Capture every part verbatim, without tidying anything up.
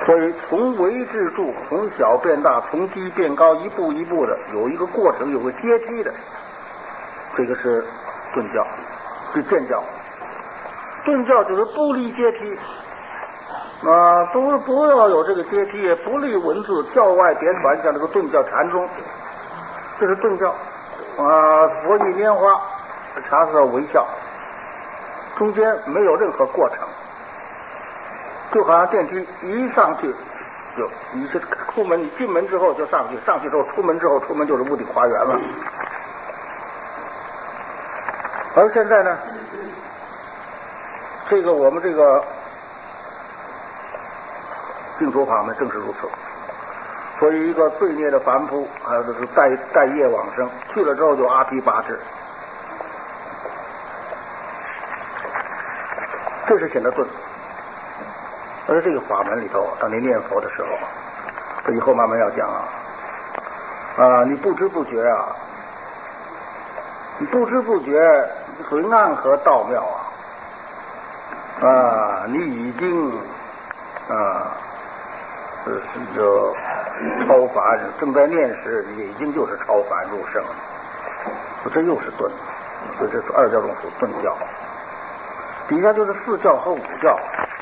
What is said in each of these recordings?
所以从微至著，从小变大，从低变高，一步一步的有一个过程，有个阶梯的，这个是顿教，是渐教。顿教就是不立阶梯啊，不不要有这个阶梯，不立文字，教外别传，像这个顿教禅宗，这是顿教啊。佛意拈花，茶色微笑，中间没有任何过程，就好像电梯一上去就你是出门，你进门之后就上去，上去之后出门之后，出门就是屋顶花园了。而现在呢，这个我们这个净土法门正是如此。所以一个罪孽的凡夫，还有就是待待业往生，去了之后就阿毗跋致，这是显得顿。而这个法门里头，当你念佛的时候，这以后慢慢要讲啊，啊，你不知不觉啊，你不知不觉属于暗合道妙啊，啊，你已经啊，是是这超凡，正在念时，已经就是超凡入圣，这又是顿，所以这是二教中属顿教。底下就是四教和五教。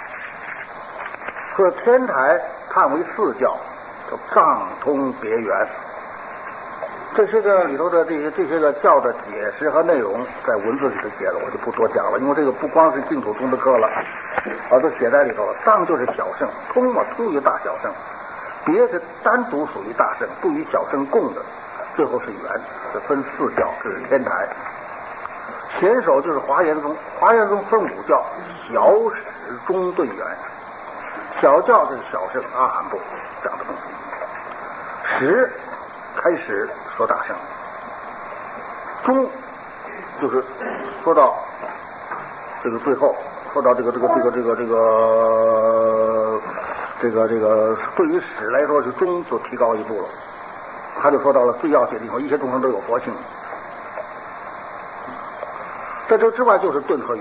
说天台看为四教，叫藏通别圆。这些个里头的这些这些个教的解释和内容，在文字里头写了，我就不多讲了，因为这个不光是净土宗的课了，啊，都写在里头了。藏就是小圣，通嘛通于大小圣，别是单独属于大圣，不与小圣共的，最后是圆，是分四教，这是天台。显首就是华严宗，华严宗分五教，小始中顿圆。小教就是小圣阿含部讲的东西，始开始说大圣，中就是说到这个最后，说到这个这个这个这个这个这个这个对于始来说是中就提高一步了，他就说到了最要紧的地方，一切众生都有佛性。在这之外就是顿和圆。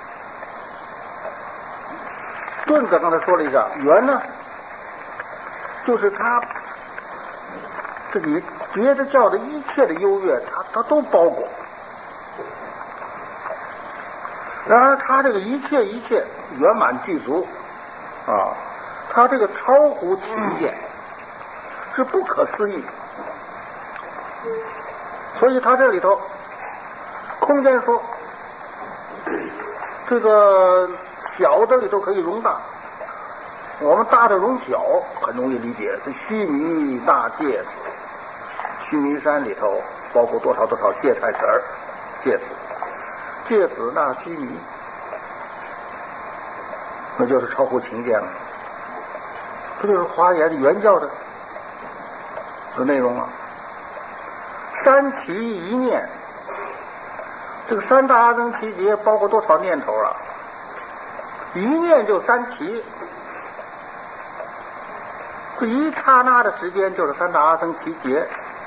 顿子刚才说了一下，圆呢，就是他自己别的教的一切的优越，他他都包裹。然而他这个一切一切圆满具足啊，他这个超乎情见，是不可思议。所以他这里头空间说，这个小的里头可以容大，我们大的容小，很容易理解。这须弥大芥子，须弥山里头包括多少多少芥菜籽儿，芥子，芥子纳须弥，那就是超乎情见了。这就是华严原教的的内容啊。三起一念，这个三大阿僧祇劫包括多少念头啊？一念就三起，这一刹那的时间就是三大阿僧祇劫，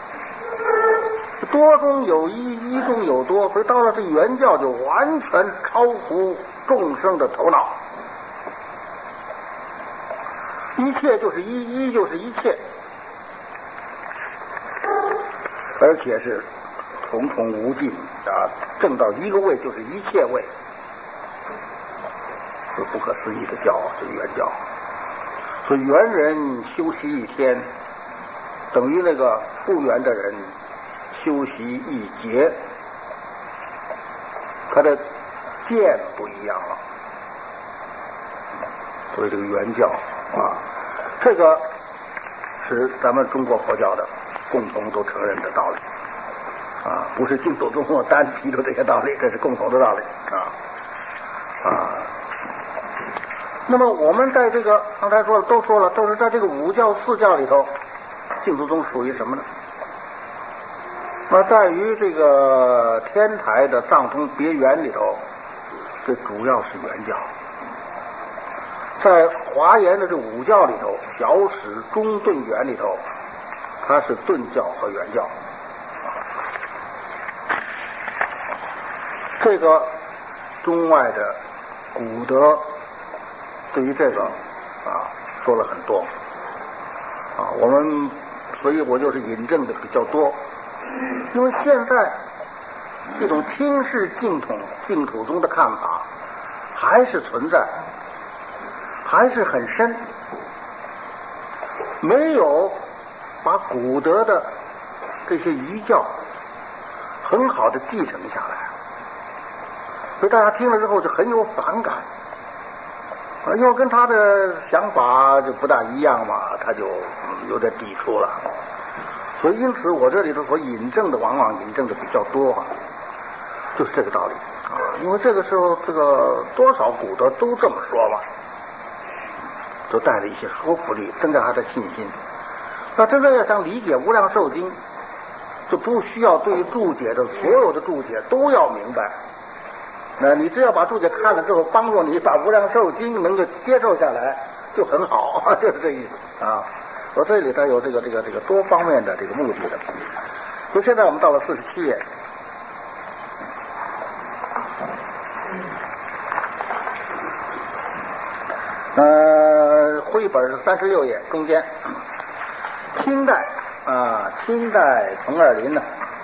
多中有一，一中有多，所以到了这原教就完全超乎众生的头脑，一切就是一，一就是一切，而且是重重无尽啊！证到一个位就是一切位。是不可思议的教，这原教。所以原人修习一天，等于那个不原的人修习一劫，他的见不一样了。所以这个原教啊，这个是咱们中国佛教的共同都承认的道理啊，不是净土宗单提出这些道理，这是共同的道理啊啊。那么我们在这个刚才说了都说了，都是在这个五教四教里头，净土宗属于什么呢？那在于这个天台的藏通别圆里头，这主要是原教；在华严的这五教里头，小始中顿圆里头，它是顿教和原教。这个中外的古德对于这个啊说了很多啊，我们所以我就是引证的比较多，因为现在这种听世净土净土宗的看法还是存在，还是很深，没有把古德的这些遗教很好的继承下来，所以大家听了之后就很有反感，因为跟他的想法就不大一样嘛，他就有点抵触了。所以因此我这里头所引证的往往引证的比较多啊，就是这个道理啊。因为这个时候这个多少古德都这么说嘛，就带了一些说服力，增加他的信心。那真正要想理解《无量寿经》，就不需要对于注解的所有的注解都要明白。那你只要把注解看了之后，帮助你把《无量寿经》能够接受下来，就很好，就是这意思啊。我这里头有这个这个这个多方面的这个目的的。所以现在我们到了四十七页，呃，绘本是三十六页中间，清代啊，清代冯二林呢。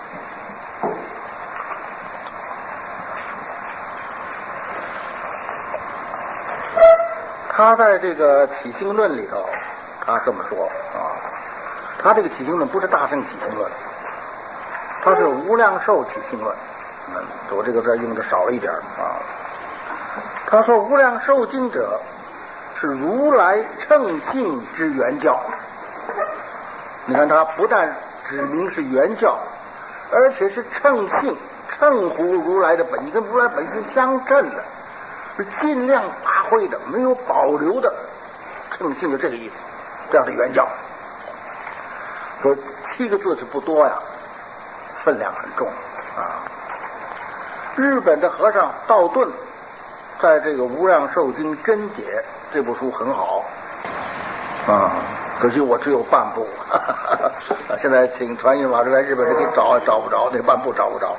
他在这个起兴论里头，他这么说啊，他这个起兴论不是大乘起兴论，他是无量寿起兴论。嗯，我这个字用的少了一点啊。他说无量寿经者是如来乘性之原教。你看他不但指明是原教，而且是乘性，乘乎如来的本意，跟如来本性相称的，是尽量发挥的，没有保留的乘性，就这个意思，这样的原教。说七个字是不多呀，分量很重啊。日本的和尚道顿在这个《无量寿经真解》这部书很好啊，可惜我只有半部，哈哈哈，现在请传印法师来日本人给找找不着，那半部找不着。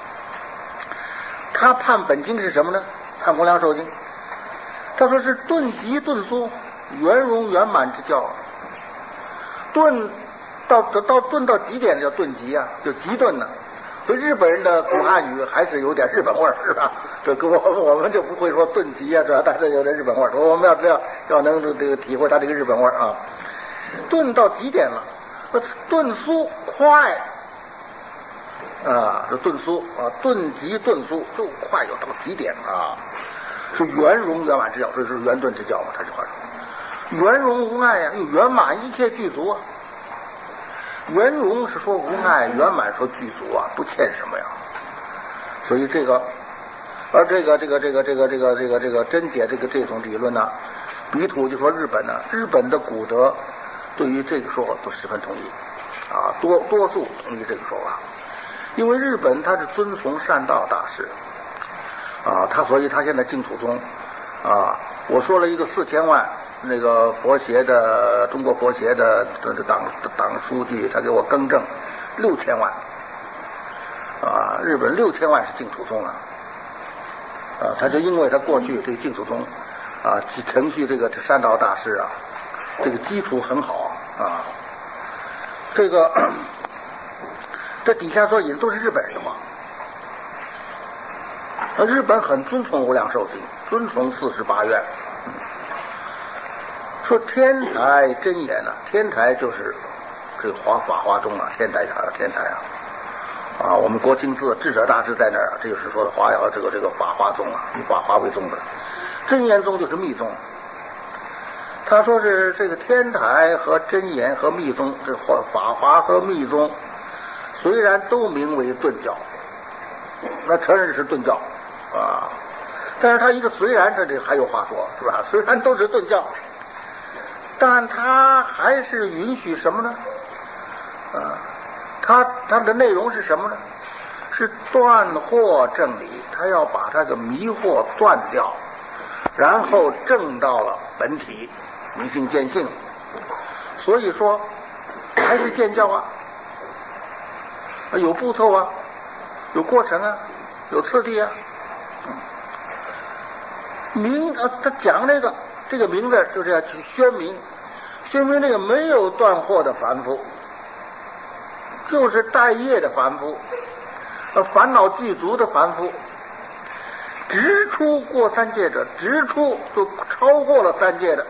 他判本经是什么呢？判《无量寿经》，他说是顿极顿苏，圆融圆满之教。顿到到顿到极点叫顿极啊，就极顿呢。所以日本人的古汉语还是有点日本味儿，是吧？这个我我们就不会说顿极啊，是吧？但是有点日本味儿。我们要知道要能这个体会他这个日本味儿啊。顿到极点了，顿苏快啊，这顿苏啊，顿极顿苏就快就到极点啊，是圆融圆满之教，这是圆顿之教嘛？他这话说，圆融无碍呀、啊，又圆满一切具足啊。圆融是说无碍，圆满说具足啊，不欠什么呀。所以这个，而这个这个这个这个这个这个这个真解这个这种理论呢，比土就说日本呢，日本的古德对于这个说法都十分同意啊，多多数同意这个说法，因为日本他是遵从善道大师啊，他所以他现在净土宗啊，我说了一个四千万。那个佛协的中国佛协的这这党党书记，他给我更正六千万啊，日本六千万是净土宗啊，啊，他就因为他过去这个净土宗啊，程序这个善道大师啊，这个基础很好啊，这个这底下所引都是日本人的话，啊，日本很遵从无量寿经，遵从四十八愿。说天台真言呢、啊，天台就是这个华法华宗啊，天台啊，天台啊，啊，我们国清寺智者大师在那儿啊，这就是说的华瑶这个这个法华宗啊，以法华为宗的，真言宗就是密宗。他说是这个天台和真言和密宗，这法华和密宗虽然都名为顿教，那承认是顿教啊，但是他一个虽然这里还有话说，是吧？虽然都是顿教。但他还是允许什么呢？啊，他他的内容是什么呢？是断惑正理，他要把他的迷惑断掉，然后证到了本体，明性见性。所以说，还是见教啊，有步骤啊，有过程啊，有次第啊。名啊，他讲这个这个名字就是要去宣明说明这个没有断惑的凡夫，就是待业的凡夫，呃，烦恼具足的凡夫，直出过三界者，直出就超过了三界的。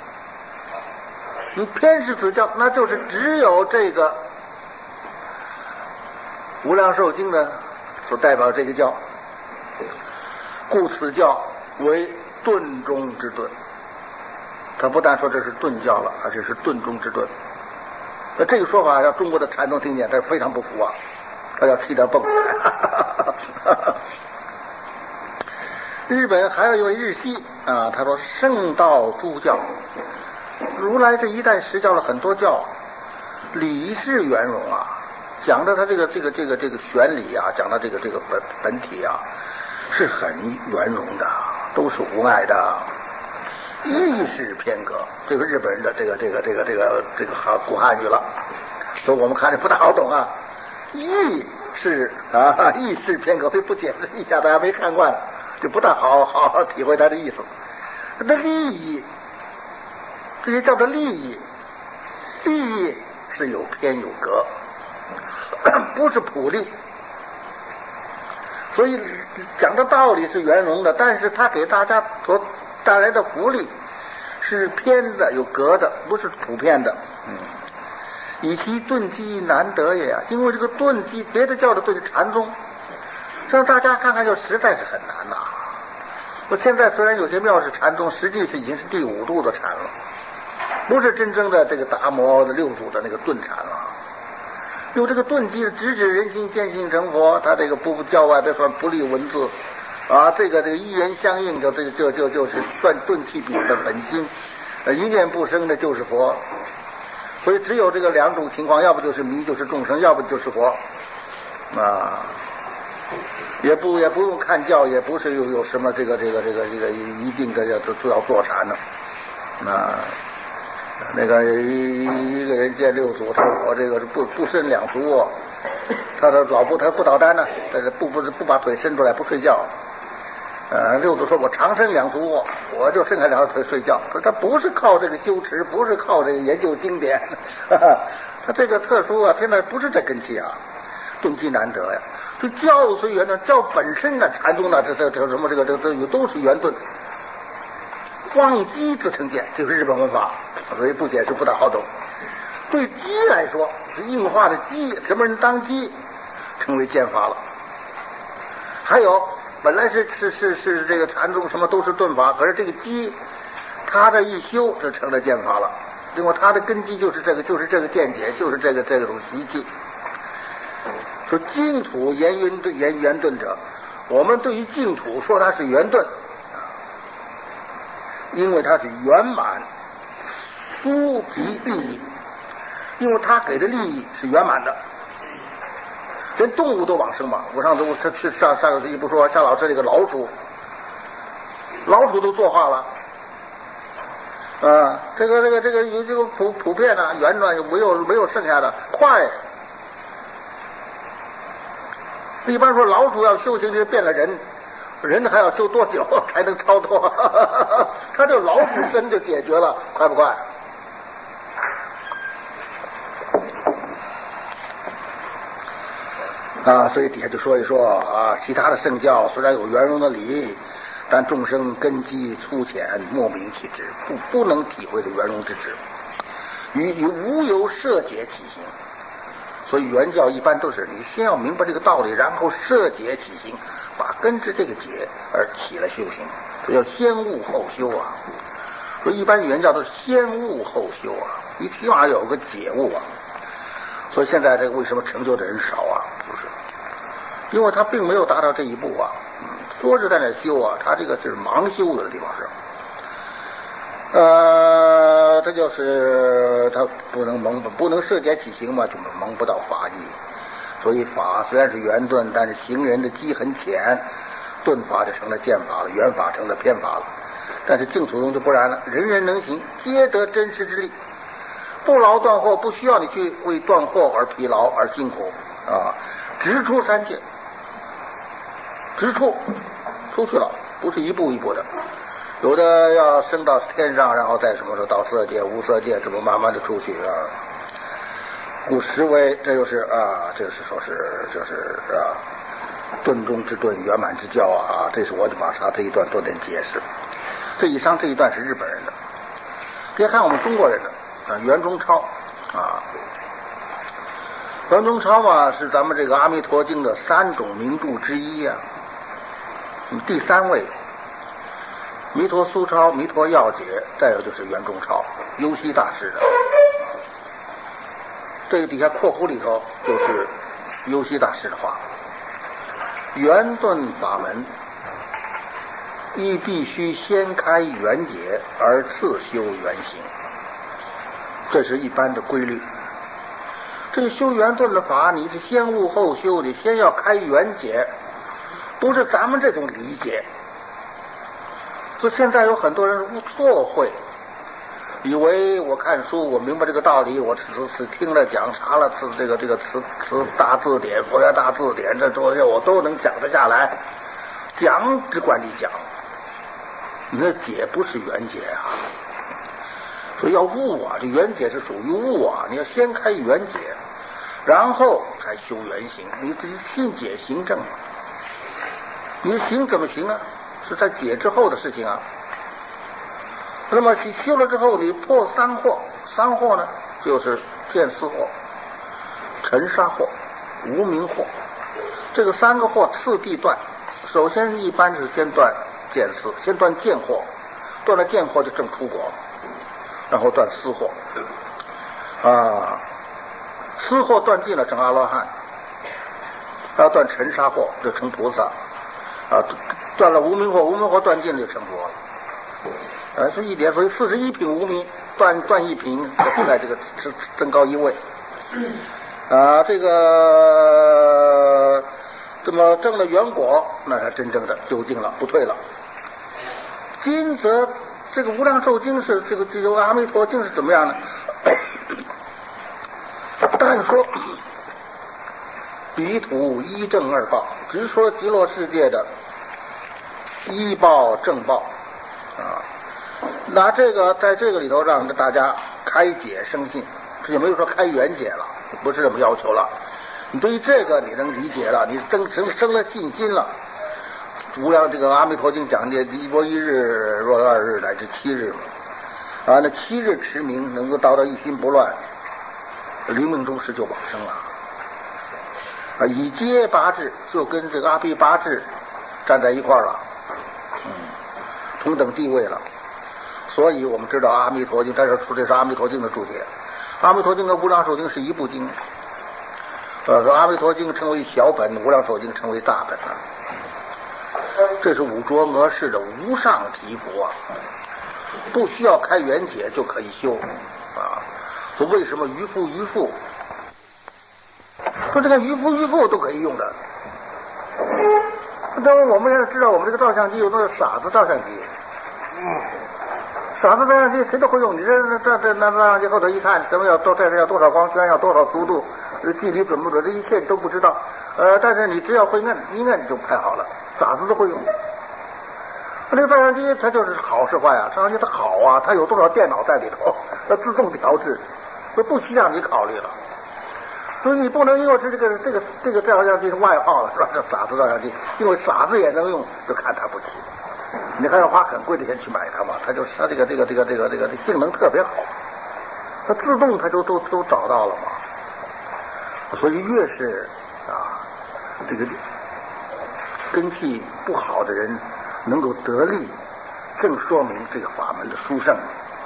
你偏是此教，那就是只有这个无量寿经呢所代表这个教，故此教为顿中之顿。他不但说这是顿教了，而且是顿中之顿。那这个说法让中国的禅宗听见，他非常不服啊，他要气得蹦起来。日本还有一位日系啊，他说圣道诸教，如来这一代实教了很多教，理是圆融啊，讲的他这个这个这个这个玄理啊，讲的这个这个本本体啊，是很圆融的，都是无碍的。意识偏隔，这个日本人的这个这个这个这个这个汉古汉语了，所以我们看着不大好懂啊。意识啊，意识偏隔，非不解释一下，大家没看惯，就不大好好好体会他的意思。那利益，这些叫做利益，利益是有偏有隔，不是普利。所以讲的道理是圆融的，但是他给大家所带来的福利是偏的，有隔的，不是普遍的。嗯，以其顿机难得也啊，因为这个顿机，别的教的顿禅宗，让大家看看就实在是很难呐、啊。我现在虽然有些庙是禅宗，实际是已经是第五度的禅了，不是真正的这个达摩的六祖的那个顿禅了。有这个顿机直指人心，见性成佛，他这个不教外别说不立文字。啊，这个这个一言相应，就这个就就就是断顿气彼的本心，呃，一念不生的就是佛。所以只有这个两种情况，要不就是迷，就是众生，要不就是佛。啊，也不也不用看教，也不是有有什么这个这个这个这个一定的要都都要坐禅的。啊，那个一一个人见六祖，他说我这个是不不伸两足卧，他的老不他不捣蛋呢，但是不不不把腿伸出来不睡觉。呃，六祖说我长伸两足卧，我就伸开两条腿睡觉。他不是靠这个修持，不是靠这个研究经典，哈哈，他这个特殊啊，现在不是这根器啊，顿机难得呀。这教虽圆顿，教本身呢，禅宗呢，这这这什么这个这这都是圆顿。忘机自成剑，这是日本文法，所以不解释不大好懂。对机来说，是硬化的机，什么人当机，成为剑法了。还有。本来是是是是这个禅宗什么都是顿法，可是这个机，他这一修就成了剑法了。因为他的根基就是这个，就是这个见解，就是这个这种习气。说净土言圆顿言圆顿者，我们对于净土说它是圆顿，因为它是圆满，殊及利益，因为它给的利益是圆满的。连动物都往生嘛！我上次我去上上个次一不说，像老师这个老鼠，老鼠都作化了啊！这个这个这个有这个普普遍的、啊、圆转没有没有剩下的快。一般说老鼠要修行就变了人，人还要修多久才能超脱？他这老鼠身就解决了，快不快？啊，所以底下就说一说啊，其他的圣教虽然有圆融的理，但众生根基粗浅，莫名其智，不不能体会这圆融之智，与与无由摄解起行。所以原教一般都是你先要明白这个道理，然后摄解起行，把根治这个解而起来修行，这叫先悟后修啊。所以一般原教都是先悟后修啊，你起码有个解悟啊。所以现在这个为什么成就的人少啊？不是，因为他并没有达到这一步啊。嗯，说是在那修啊，他这个是盲修的地方是。呃，这就是他不能蒙不能摄解起行嘛，就蒙不到法义。所以法虽然是圆顿，但是行人的基很浅，顿法就成了剑法了，圆法成了偏法了。但是净土宗就不然了，人人能行，皆得真实之力。不劳断惑，不需要你去为断惑而疲劳而辛苦啊！直出三界，直出出去了，不是一步一步的。 有的要升到天上，然后再什么时候到色界、无色界，这么慢慢的出去啊。故实为，这就是啊，这是说是就是啊，顿中之顿，圆满之教啊。这是我就把他这一段做点解释。这以上这一段是日本人的，别看我们中国人的啊，袁中超啊，袁中超嘛是咱们这个《阿弥陀经》的三种名著之一啊，第三位。弥陀苏超、弥陀要解，再有就是袁中超、优西大师的。这个底下括弧里头就是优西大师的话：圆顿法门，亦必须先开圆解，而次修圆行。这是一般的规律。这个修圆顿的法，你是先悟后修，你先要开圆解，不是咱们这种理解。所以现在有很多人误错会，以为我看书我明白这个道理，我只是听了讲查了词这个这个词词大字典、佛学大字典，这东西我都能讲得下来。讲只管你讲，你那解不是圆解啊。所以要悟啊，这圆解是属于悟啊，你要先开圆解，然后才修圆行。你这信解行正，你行怎么行呢？是在解之后的事情啊。那么修了之后，你破三惑，三惑呢就是见思惑、尘沙惑、无明惑。这个三个惑次第断，首先一般是先断见思，先断见惑，断了见惑就证出果，然后断思惑啊，思惑断尽了成阿罗汉，要断尘沙惑就成菩萨啊，断了无明惑，无明惑断尽了就成佛了。呃，是一点，所以四十一品无明断断一品，就在这个增高一位。啊，这个这么证了圆果，那是真正的究竟了，不退了。今则这个无量寿经是这个这个阿弥陀经是怎么样呢？但说彼土一正二报，只说极乐世界的一报正报啊。拿这个在这个里头让大家开解生信，这就没有说开圆解了，不是这么要求了。你对于这个你能理解了，你增生生了信心了。无量这个阿弥陀经讲解一波一日若二日乃至七日嘛，啊，那七日持名能够达到一心不乱，临命终时就往生了。啊，以阶八智就跟这个阿毗八智站在一块儿了，嗯，同等地位了。所以我们知道阿弥陀经，这是这是阿弥陀经的注解。阿弥陀经跟无量寿经是一部经，呃，说阿弥陀经称为小本，无量寿经称为大本啊。这是五浊魔世的无上提佛啊，不需要开圆解就可以修啊。说为什么渔夫渔妇？说这个渔夫渔妇都可以用的。那我们要知道，我们这个照相机有那个傻子照相机，嗯。傻子照相机谁都会用，你这这这那照相机后头一看，咱们要多这是要多少光圈，要多少速度，距离准不准，这一切都不知道。呃，但是你只要会摁，一摁就拍好了，傻子都会用。那个照相机它就是好是坏啊？照相机它好啊，它有多少电脑在里头，它自动调制，这不需要你考虑了。所以你不能因为是这个这个这个照相机是外号了，是吧？这傻子照相机，因为傻子也能用，就看它不起。你还要花很贵的钱去买它嘛？它就是它这个这个这个这个这个性能特别好，它自动它就都都找到了嘛。所以越是啊这个根气不好的人能够得力，正说明这个法门的殊胜。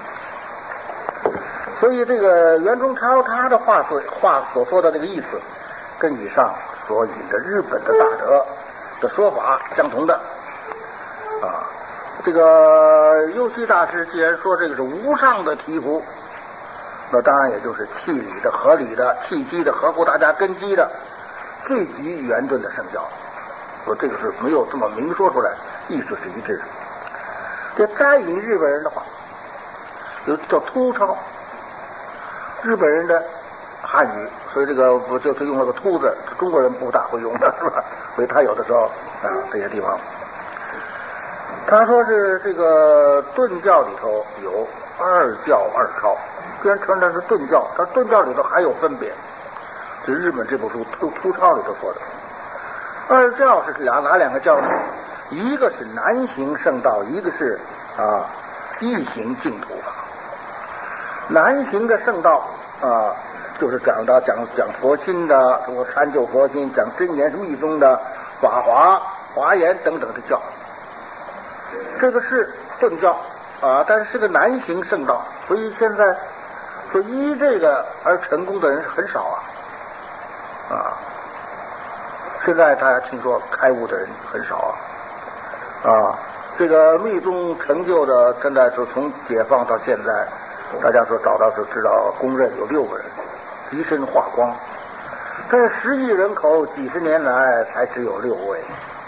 所以这个袁中超他的话所话所说的这个意思，跟以上所引的日本的大德的说法相同的啊。这个优西大师既然说这个是无上的提壶，那当然也就是气理的、合理的、气机的、合乎大家根基的最极圆顿的圣教。说这个是没有这么明说出来，意思是一致的。这再引日本人的话，就叫突超，日本人的汉语，所以这个不就是用了个突字，中国人不大会用的，是吧？所以他有的时候啊这些地方。 他说是这个顿教里头有二教二抄，虽然承认是顿教，但顿教里头还有分别。这日本这部书《突突抄》里头说的，二教是两哪两个教呢？一个是南行圣道，一个是啊异行净土法。南行的圣道啊，就是讲到讲讲佛心的，我参究佛心，讲真言密宗的法华、华严等等的教。这个是顿教啊，但是是个南行圣道，所以现在说依这个而成功的人很少啊啊！现在大家听说开悟的人很少啊啊！这个密宗成就的，现在就从解放到现在，大家说找到就知道，公认有六个人，极身化光，但是十亿人口几十年来才只有六位。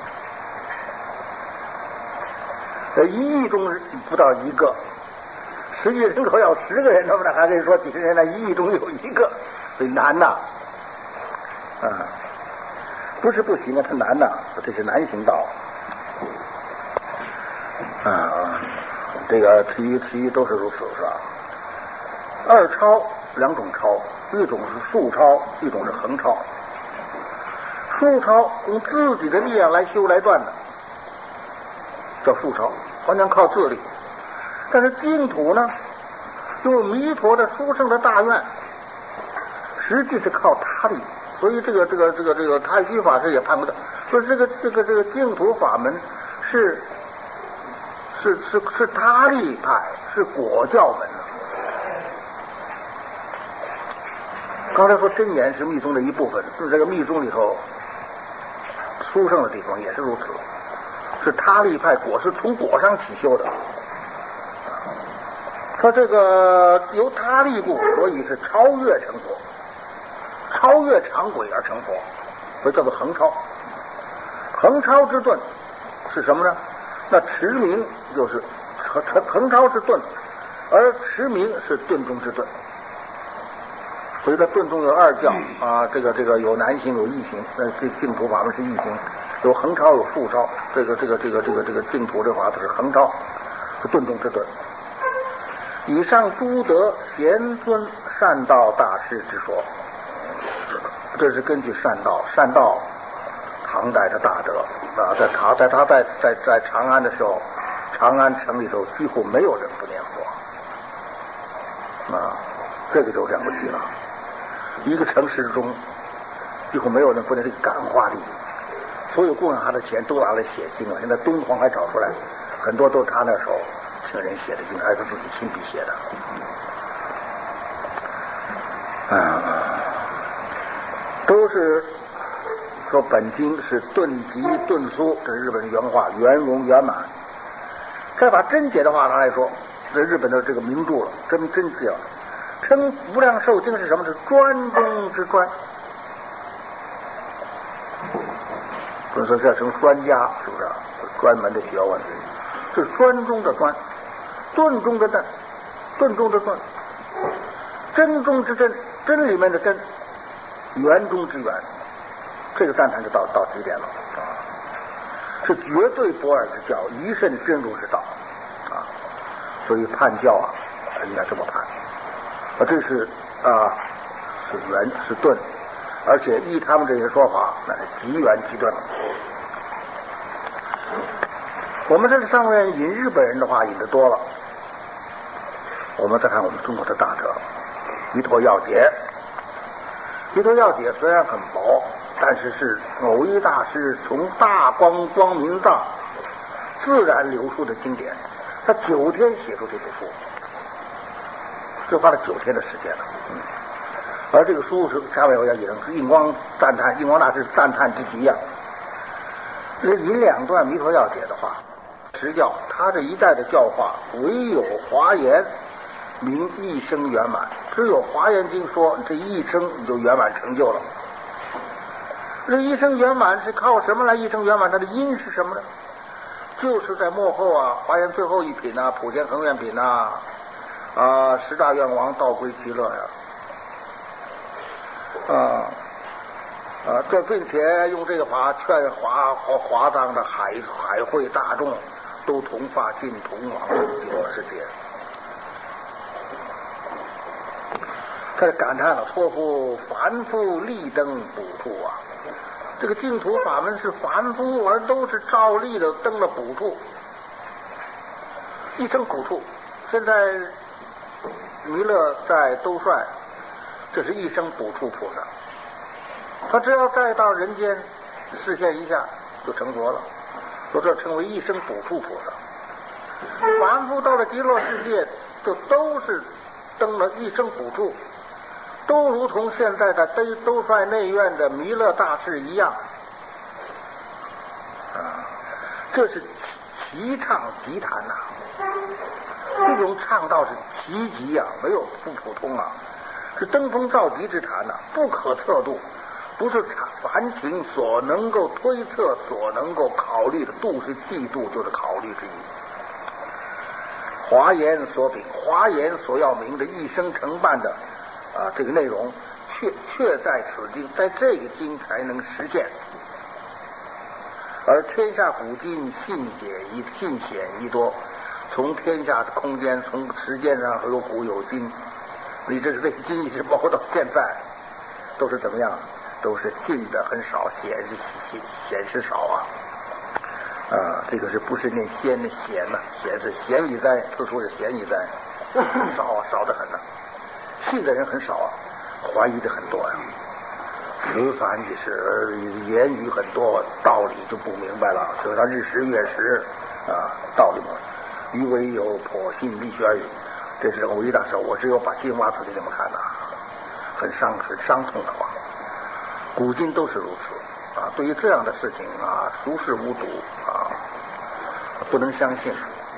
在一亿中不到一个，十亿人口要十个人，他们还可以说几十年来一亿中有一个，所以难呐，啊，不是不行啊，它难呐，这是难行道，啊，这个其余其余都是如此，是吧？二抄两种抄，一种是竖抄，一种是横抄。竖抄用自己的力量来修来断的，叫竖抄，完全靠自力。但是净土呢，用弥陀的殊胜的大愿，实际是靠他力。所以这个这个这个这个太虚法师也判不得，说这个这个这个净土法门是是是是他力派，是果教门。刚才说真言是密宗的一部分，是这个密宗里头殊胜的地方也是如此，是他力派果，是从果上起修的。说这个由他力故，所以是超越成佛，超越常轨而成佛，所以叫做横超。横超之顿是什么呢？那持名就是横横超之顿，而持名是顿中之顿。所以在顿中有二教啊，这个这个有南行有异行，那这净土法门是异行，有横超有竖超，这个这个这个这个这个净土这法是横超，是顿中之顿。以上诸德贤尊善道大师之说，这是根据善道，善道唐代的大德啊，在唐在他在在在长安的时候，长安城里头几乎没有人不念佛啊，这个就了不起了。一个城市中几乎没有人不念这个感化力，所有供养他的钱都拿来写经了。现在敦煌还找出来，很多都是他那时候请人写的经，还是自己亲笔写的。啊，都是说本经是顿急顿苏，这是日本原话，圆融圆满。再把真解的话拿来说，这日本的这个名著了，真真解了。称无量寿经是什么？是专中之专。不是说这成专家，是不是？专门的学问，是专中的专，顿中的顿，顿中的顿，真中之真，真里面的真，圆中之圆。这个赞叹就到到极点了啊！是绝对不二之教，一甚真如之道啊！所以判教啊，应该这么判。啊，这是啊，是圆是顿，而且依他们这些说法，那是极圆极顿。我们这上面引日本人的话引得多了，我们再看我们中国的大德《弥陀要解》。《弥陀要解》虽然很薄，但是是偶一大师从大光光明藏自然流出的经典，他九天写出这部书。就花了九天的时间了，嗯，而这个书是下面我要引印光赞叹，印光大师赞叹之极呀、啊。这引两段《弥陀要解》的话，实教他这一代的教化，唯有华严名一生圆满，只有华严经说这一生你就圆满成就了。这一生圆满是靠什么来一生圆满？它的因是什么呢？就是在幕后啊，华严最后一品啊，普贤恒愿品啊。啊，十大愿王道归极乐呀！啊啊，这并且用这个法劝华华华藏的海海会大众都同发尽，同往极乐世界。他感叹了：托付凡夫力登补处啊！这个净土法门是凡夫，而都是照例的登了补处，一生补处。现在弥勒在兜率，这是一生补处菩萨，他只要再到人间示现一下就成佛了，说这称为一生补处菩萨。凡夫到了极乐世界，就都是登了一生补处，都如同现在的兜兜率内院的弥勒大士一样啊，这是齐唱极谈呐、啊，这种唱道是奇极啊，没有不普通啊，是登峰造极之谈呐、啊，不可测度，不是凡情所能够推测、所能够考虑的。度是嫉妒，就是考虑之一。华严所禀，华严所要明的一生承办的啊，这个内容却却在此经，在这个经才能实现。而天下古今信解一信显一多，从天下的空间，从时间上有古有今，你这个这个经一直包括到现在，都是怎么样？都是信的很少，显是显显示少啊。啊，这个是不是念先的显呢？显是显以哉，字数是显以哉，少啊，少得很呢、啊。信的人很少啊，怀疑的很多呀、啊。词繁一时，而言语很多，道理就不明白了。就像日食月食啊，道理嘛。余为有颇信力学而已。这是我一大手，我只有把心挖出去这么看呐、啊，很伤很伤痛的话。古今都是如此啊！对于这样的事情啊，熟视无睹啊，不能相信。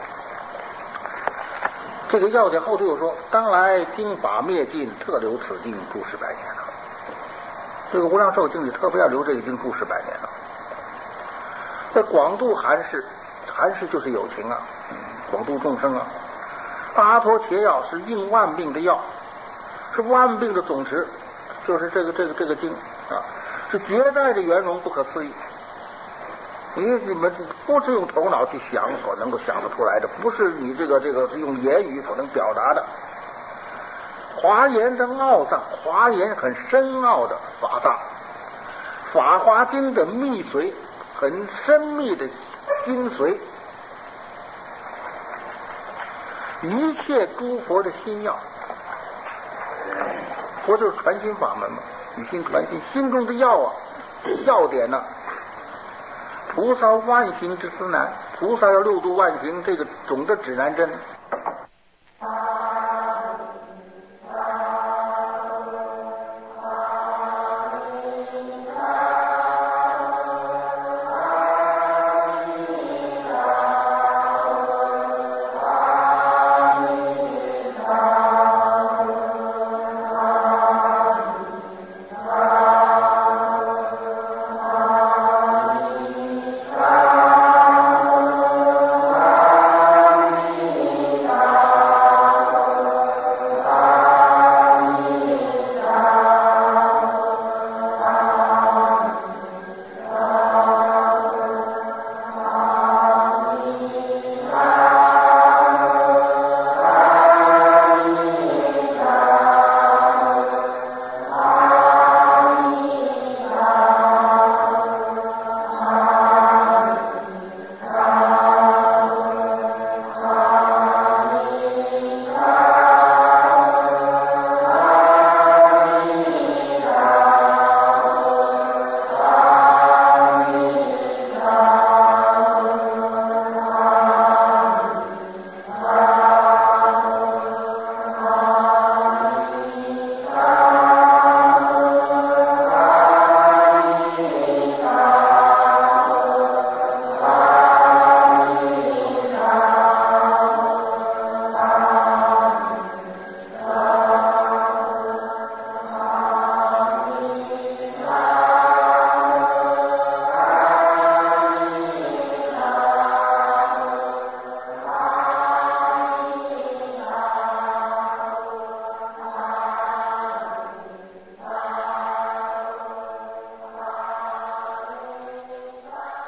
这个要点后头又说：当来经法灭尽，特留此经住世百年了。这个无量寿经里特别要留这个经住世百年了。这广度寒士，寒士就是有情啊，广度众生啊。阿陀切药是应万病的药，是万病的总持，就是这个这个这个经啊，是绝代的圆融，不可思议。你你们不是用头脑去想所能够想得出来的，不是你这个这个是用言语所能表达的。华严的奥藏，华严很深奥的法藏，法华经的密髓，很深密的精髓，一切诸佛的心要。佛就是传心法门嘛，以心传心，心中的要啊，要点呢、啊。菩萨万行之思难，菩萨要六度万行，这个总的指南针。